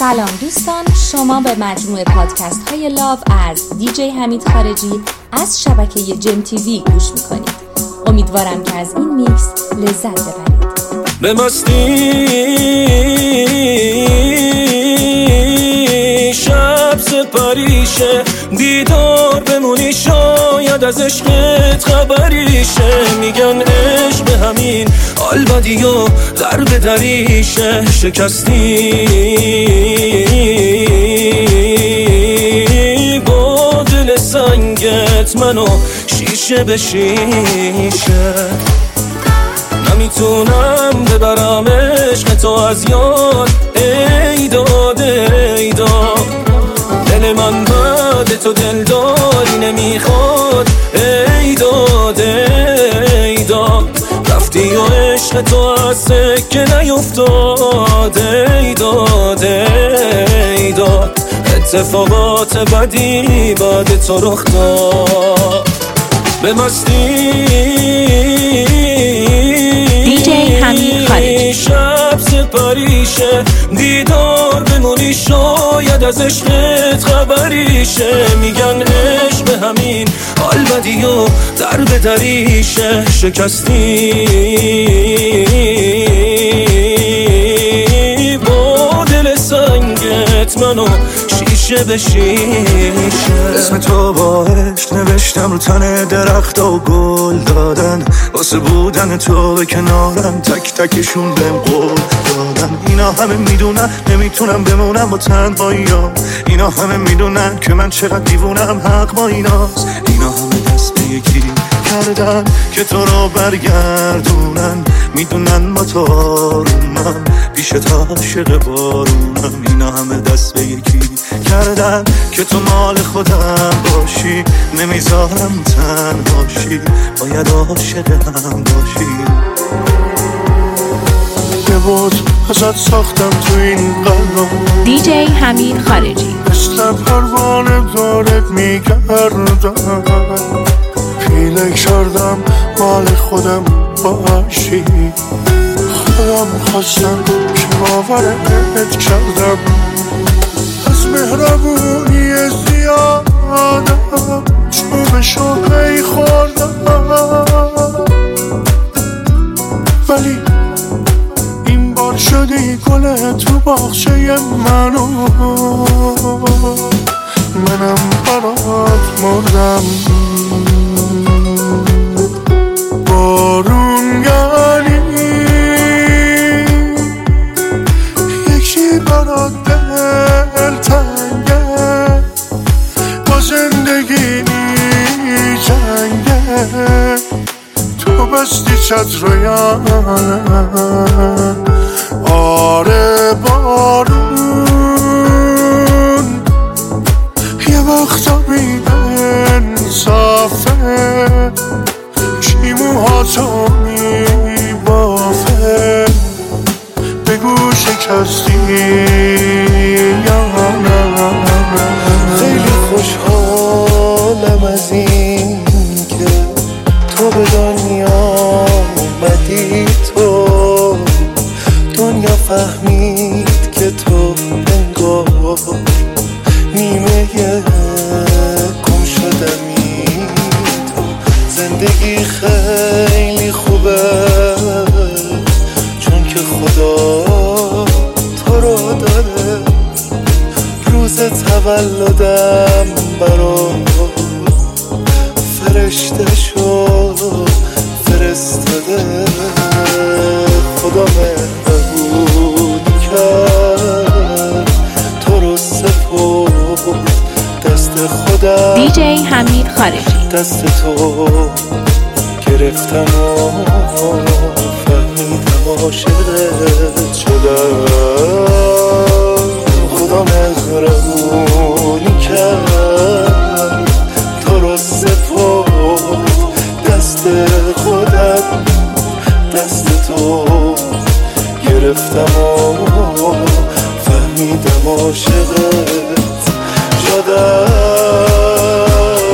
سلام دوستان، شما به مجموعه پادکست های لاو از دیجی حمید خارجی از شبکه جم تیوی گوش میکنید. امیدوارم که از این میکس لذت ببرید. به مستی شب سپریشه، دیدار بمونی شاید از عشقت خبریشه. میگن عشق به همین حال بدی و در به دریشه. شکستی با دل سنگت منو شیشه به شیشه. نمیتونم ببرم عشق تو از یاد، ای داد ای داد. دل من بعد تو دلداری نمیخواد، ای داد ای داد. رفتی و عشق تو از سکه نیفتاد، ای داد ای داد. اتفاقات بدی بعد تو رخ داد. به مستی دیجی حمید خارجی. شب سپریشه، دیدار بمونی شاید از عشقت خبریشه. میگن عشق به همین حال بدی و در به دریشه. شکستی با دل سنگت منو شیشه به شیشه. اسم تو با عشق نوشتم رو تن درخت و گل دادن، واسه بودن تو به کنارم تک تکشون بهم قول دادن. اینا همه میدونن نمیتونم بمونم با تنهاییام، اینا همه میدونن که من چقدر دیوونم، حق با ایناست. اینا همه دست به یکی کردن که تو رو برگردونن، میدونن با تو آرومم پیش تا عاشق بارونم. اینا همه دست به یکی کردن که تو مال خودم باشی، نمیذارم تنهاشی، باید عاشقم باشی. یه بود ازت ساختم تو این قلب، دیجی حمید خارجی. مثل پروانه دارت میگردم، پیله کردم مال خودم باشی. خودم خواستم که باورت کردم، از مهربونی زیادم چوبشو پی خوردم. ولی این بار شدی گل تو باغچه منو، منم برات مردم. بارون یعنی یکی برات دل تنگه، با زندگی جنگه. تو بستی چتریانه، آره بارون یه وقتا بی انصافه، کی موهاتو میبافه. بگو شکستی یا نه. خیلی خوشحالم از این که تو به دنیا اومدی، تو دنیا فهمید که تو انگار نیمه گم شدمی. تو زندگی خیلی خوبه چون که خدا تو رو داره. روز تولدم برام فرشته شد فرستاده. خدا مهربون کرد تو رو سپرد دست خودم. دیجی حمید خارجی. دست تو گرفتم و فهمیدم عاشقت شدم. خدا مهربونی کرد تو رو سپرد دست خودم. دست تو گرفتم و فهمیدم عاشقت شدم.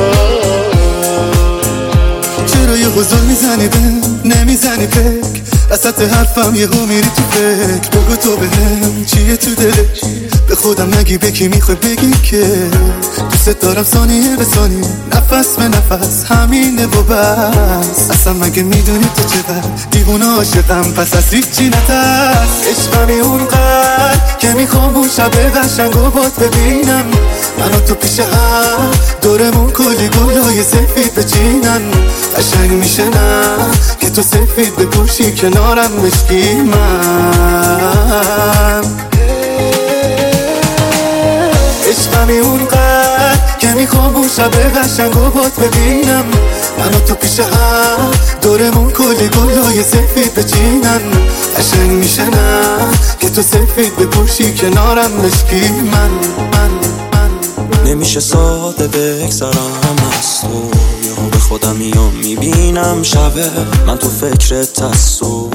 چرا یه غزل میزنی دل نمیزنی فکر وسط حرفم یهو میری تو فکر. بگو تو بهم چیه تو دلش، به خودم نگی به کی میخوای بگی که دوست دارم ثانیه به ثانیه نفس به نفس همینه و بس. اصلا مگه میدونی تو چقدر دیوونه عاشقم پس از هیچی نترس. عشقمی اونقدر که میخوام اون شب قشنگ و باد ببینم منو تو پیش هم دورمون کلی گلای سفید بچینن. قشنگ میشه نه که تو سفید بپوشی کنارم مشکی من. عشقمی اونقدر که میخوام اون شب قشنگ و باد ببینم منو تو پیش هم دورمون کلی گلای سفید بچینن. قشنگ میشه نه که تو سفید بپوشی کنارم مشکی من. نمیشه ساده بگذرم از تو، یهو به خودم میام میبینم شبه من تو فکرت هستو.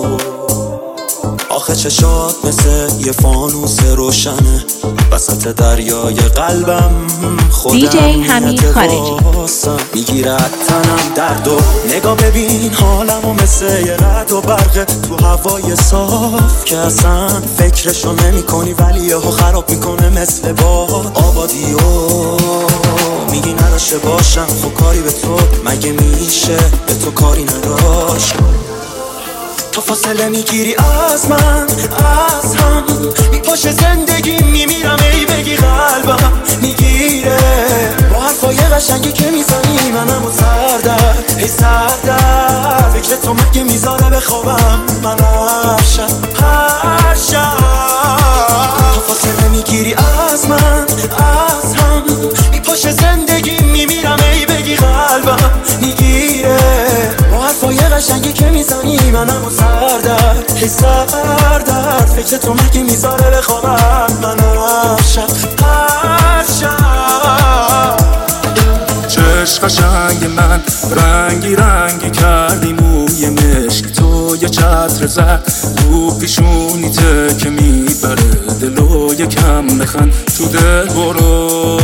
آخه چشات مثل یه فانوس روشنه وسط دریای قلبم. خودم دیجی حمید خارجی میگیره تنم درد و نگاه ببین حالمو مثل یه رد و برقه تو هوای صاف که اصلا فکرشو نمی کنی ولی یهو خراب میکنه مثل باد آبادیو. میگی نداشته باشم خب کاری به تو مگه میشه به تو کاری نداشت. تو فاصله میگیری از من از هم میپاشه زندگی میمیرم ای بگی قلبم میگیره با حرفای قشنگی که میزنی منمو سردر ای سردر. فکر تو مگه میذاره بخوابم من هر شب تو فاصله میگیری از من از هم میپاشه زندگی میمیرم ای بگی قلبم میگیره با حرفای قشنگی که میزنی منمو سردر ای سردر. فکر تو مگه میذاره بخوابم من هر شب. چشم قشنگ من رنگی رنگی کردی موی مشک تو یه چتر زد رو پیشونیته که میبره دلو یکم بخند تو دل برو.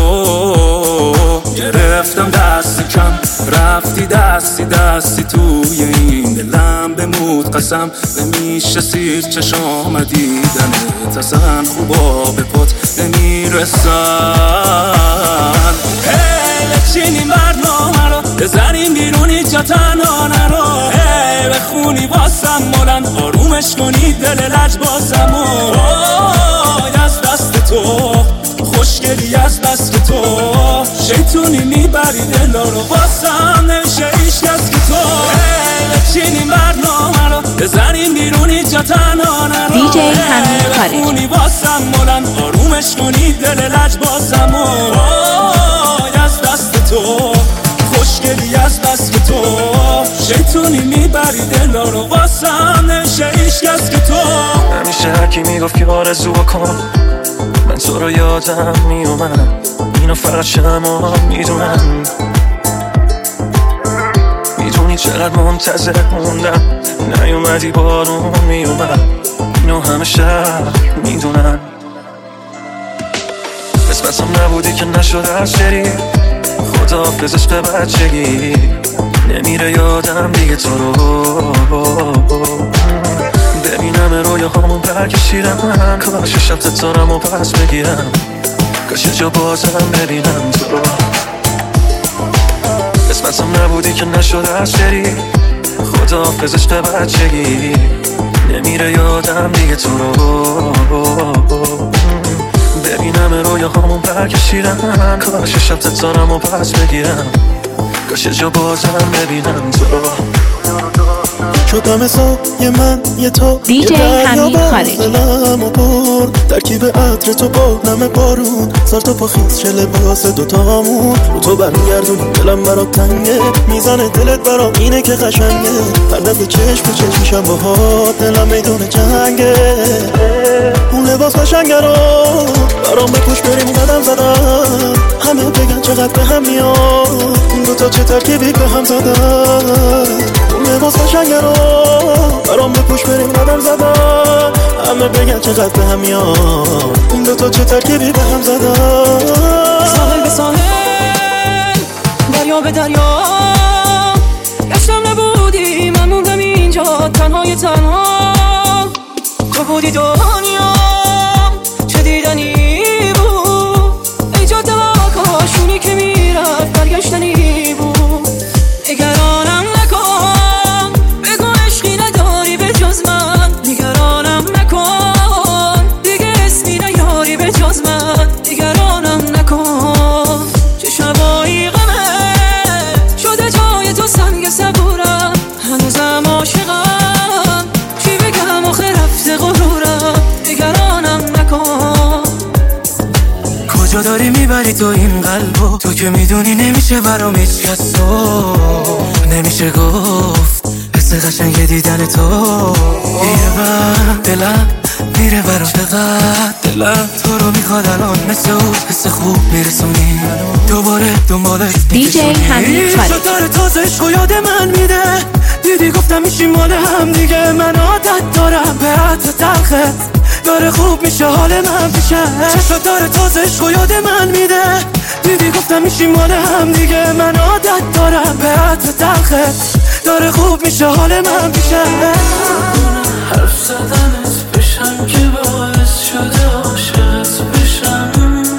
گرفتم دست کم رفتی دستی توی این دلم بمود قسم نمیشه سیر چشام دیدنت اصلا خوبا به پات نمیرسن. بچینیم برنامه رو بزنیم بیرونی جا تنها نرو بخونی واسم مولن آرومش کنی دل لج بازم و از دست تو خوشگلی از بس که تو شیطونی میبری دلا رو واسم نمیشه ایش کس که تو. بچینیم برنامه رو بزنیم بیرونی جا تنها نرو دیجی حمید خارجی بخونی واسم مولن آرومش کنی دل لج بازم و تو خوشگلی از بس که تو شیطونی میبری دلا رو واسم نمیشه ایش کس که تو. همیشه هرکی میگفت که آرزو کن من تو رو یادم میومد اینو فقط شما میدونم. میدونی چقدر منتظر موندم نیومدی بارون میومد اینو همه شهر میدونن. قسمتم نبودی که نشد از شری خداحافظ عشق بچگی نمیره یادم دیگه تو رو ببینم رویاهامون برکشیدم کاش شب ستارم و پس بگیرم کاش جا بازم ببینم تو رو. قسمتم نبودی که نشد از شری خداحافظ عشق بچگی نمیره یادم دیگه تو رو ببینم رویاهامون برکشیدم کاش شب ستارم و پس بگیرم کاش جا بازم ببینم تو رو. شدم سایه من یه تا دیجی حمید خارجی دلمو برد ترکیب عطر تو با نم بارون سر تا پا خیز چه لباس دوتامون رو تو برمیگردون دلم برات تنگه میزنه دلت برام اینه که قشنگه هر دفعه چشم به چشم میشم باهات دلم میدونه جنگه اون لباس قشنگه رو برام بپوش بریم قدم زدم همه بگن چقدر به هم میاد این دوتا چه ترکیبی به هم زدن اون لباس قشنگه رو برام بپوش بریم قدم زدن همه بگن چقدر به هم میاد این دوتا چه ترکیبی به هم زدن. ساحل به ساحل دریا به دریا گشتم نبودی من موندم اینجا تنهای تنها تو بودی دنیا چه دیدنی کجا داری میبری تو این قلبو؟ تو که میدونی نمیشه برام هیچ کس تو نمیشه گفت حس قشنگ دیدن تو یه وقت دلم میره برام چقدر دلم تو رو میخواد الان مثل اون حس خوب میرسونی دوباره دنبالت دیجی حمید خالجی داره تازه عشقو یاد من میده دیدی گفتم میشیم مال هم دیگه من عادت دارم به عطر تلخت داره خوب میشه حال من پیشه چشات داره تازه عشقو یاد من میده دیدی گفتم میشیم مال هم دیگه من عادت دارم به عطر تلخت داره خوب میشه حال من پیشه حرف زدنت بشم که باعث شده عاشقت بشم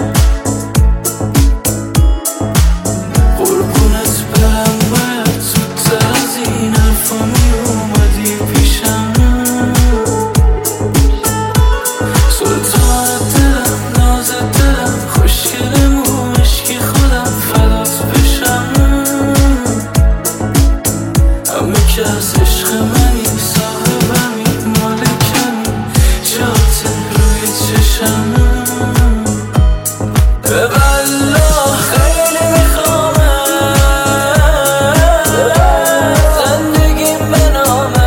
قربونت برم باید زودتر از این حرفا میومدی پیشم سلطان دلم ناز دلم خوشگلمون عشقی خودم فدات بشم همه که از عشق منی صاحبمی مالکمی جات روی چشم به والله خیلی میخوامت زندگیم به نامت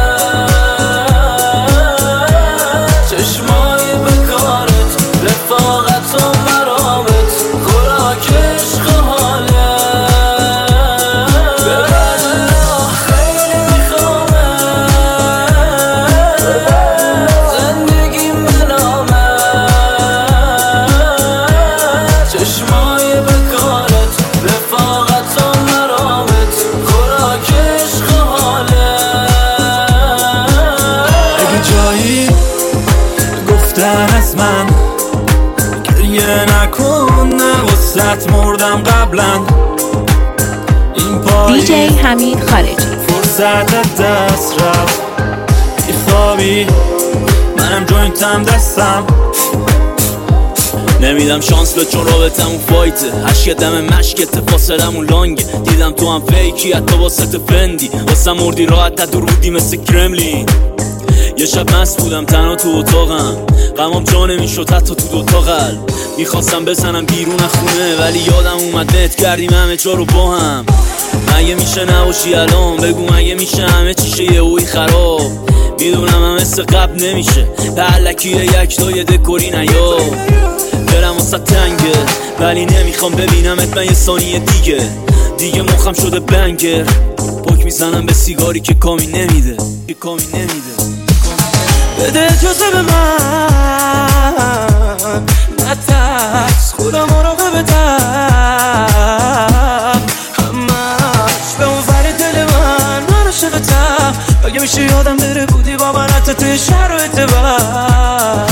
چشمای بکارت رفاقت و مرامت خوراک عشق و حالت به والله خیلی میخوامت زندگیم به نامت چشمای بکارت رفاقت و مرامت خوراک عشق و حالت اگه جایی گفتن از من گریه نکن نه وسط مردم قبلا این دیجی پایی حمید خالجی فرصت دست رفت بیخوابی منم جوینتم دستم نمیدم شانس به چون رابطمون فایته عشق دم مشکت فاصلمون لانگه دیدم تو هم فیکی حتی واسه فندی واسه مردی راحت تدرودی مثل کرملین یه شب مست بودم تنها تو اتاقم غمام جا نمیشد حتی تو دوتا قلب میخواستم بزنم بیرون از خونه ولی یادم اومد نت کردیم همه جا رو با هم مگه میشه نباشی الان بگو مگه میشه همه چیشه یه اوی خراب میدونم هم مثل قبل نمیشه به علکیه یک تا یه دکوری نیا دلم واسه تنگه ولی نمیخوام ببینمت من یه ثانیه دیگه مخم شده بنگر پاک میزنم به سیگاری که کامی نمیده بده اجازه به من نترس خدا مراقبتم همش به اون ور دل من عاشقتم اگه میشه یادم بره بودی با من حتی توی شرایط بد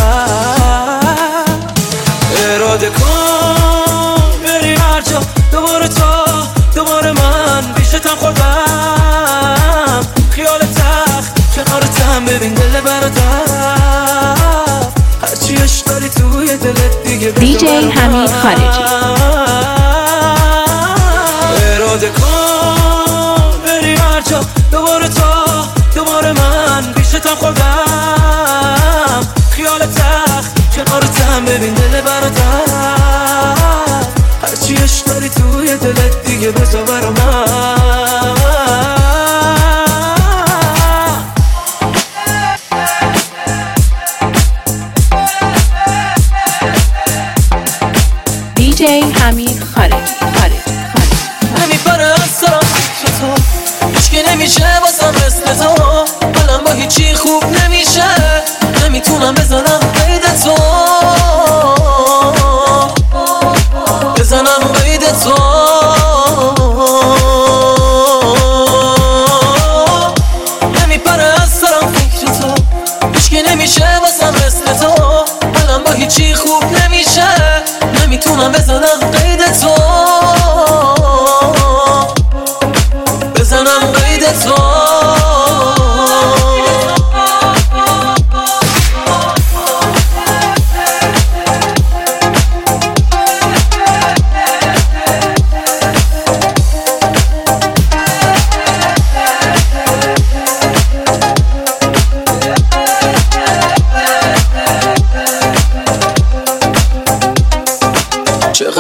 اراده کن بری هر جا دوباره دوباره من بیشتم خوردم خیال تخت کنارتم ببین دل برادر هرچی عشق داری توی دلت دیگه دیجی حمید خالجی اراده کن بری هر جا دوباره من بیشتم خوردم خیال تخت کنارتم ببین دل برادر هرچی عشق داری توی دلت دیگه بذار برا من دیجی حمید خالجی نمیبره از سرم فکر تو هیچکی نمیشه واسم مثل تو حالم با هیچی خوب نمیشه نمیتونم بزنم قید تو نمیپره از سرم فکر تو هیچکی نمیشه واسم مثل تو حالم با هیچی خوب نمیشه نمیتونم بزنم قید تو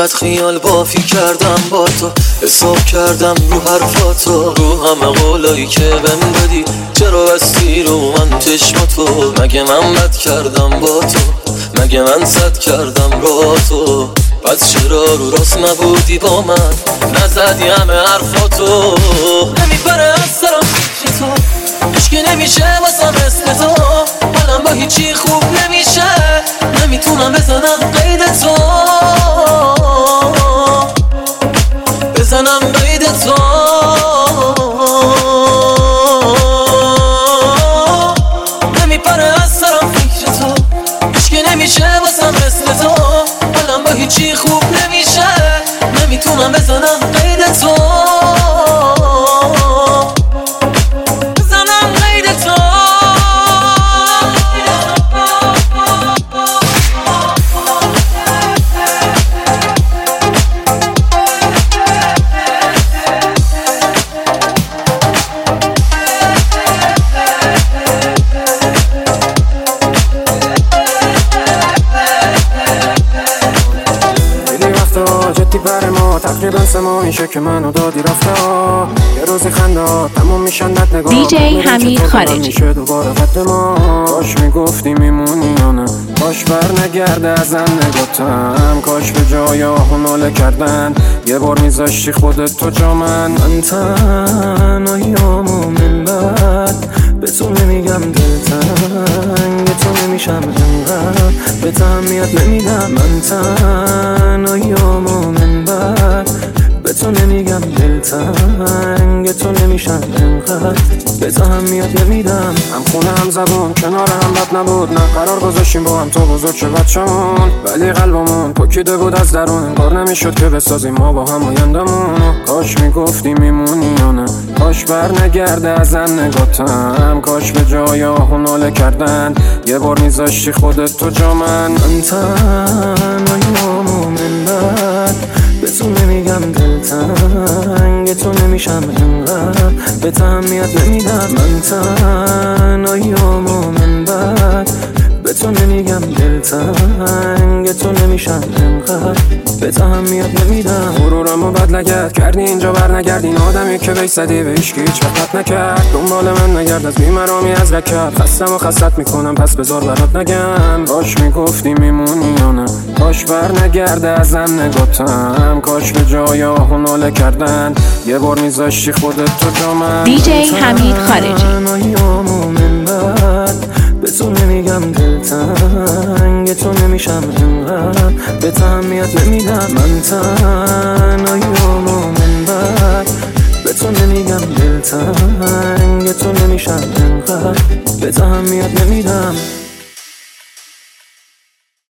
چقدر خیال بافی کردم با تو، حساب کردم رو حرفاتو، رو همه قولایی که بهم دادی. چرا بستی رو من چشماتو؟ مگه من بد کردم با تو؟ مگه من صد کردم با تو؟ پس چرا رو راست نبودی با من؟ نزدی همه حرفاتو. نمیبره از سرم فکر تو، عشقی نمیشه واسم مثل تو. حالم با هیچی خوب نمیشه، نمیتونم بزنم قید تو، بزنم قید تو. نمیبره از سرم فکر تو، عشقی نمیشه واسم مثل تو. حالم با هیچی خوب نمیشه، نمیتونم بزنم قید تو، بزنم قید تو. تقریبا 3 ماه میشه که منو دادی رفته ها. یه روزی خنده تموم میشن بد نگاه. دیجی حمید خارجی میشه دوباره قد ما. کاش میگفتی میمونی یا نه، کاش بر نگرده ازم نگاتم. کاش به جای آهناله کردن یه بار میذاشتی خودت تو جا من تنهاییامو من بعد به تو نمیگم دلتنگ تو نمیشم انقدر به تهمیت نمیدم. من تنهاییامو من بعد به تو نمیگم دلتنگ تو نمیشم انقدر به تهمیت نمیدم. هم خونه هم زبون کنار هم بد نبود، نه قرار گذاشتیم با هم تو بزرگ چه بچمون، ولی قلبمون پکیده بود از درون. انگار نمیشد که بسازیم ما با هم آیندمون. کاش میگفتی میمونی یا نه، کاش بر نگرده ازم نگاتم. کاش به جای آهناله کردن یه بار میذاشتی خودت تو جا من تنهاییامو من بعد به تو نمیگم دلتنگ تو نمیشم انقدر به تهمیت نمیدم. من تنهاییامو من بعد به تو نمیگم دلتنگ تو نمیشم انقدر به تهمیت نمیدم. غرورمو بد لگد کردی اینجا بر نگردین، آدمی که بیش زدی به هیچ هیچ وقت نکرد. دنبال من نگرد از بیمرامی از رکت، خستم و خستت میکنم پس بذار برات نگم. کاش میگفتی میمونی یا نه، کاش بر نگرده ازم نگاتم. کاش به جای آهناله کردن یه بار میذاشتی خودت تو جا من. دیجی حمید خارجی به تو نمیگم دلتنگ تو نمیشم انقدر به تهمیت نمیدم. من تنهاییامو من بعد به تو نمیگم دلتنگ تو نمیشم انقدر به تهمیت نمیدم.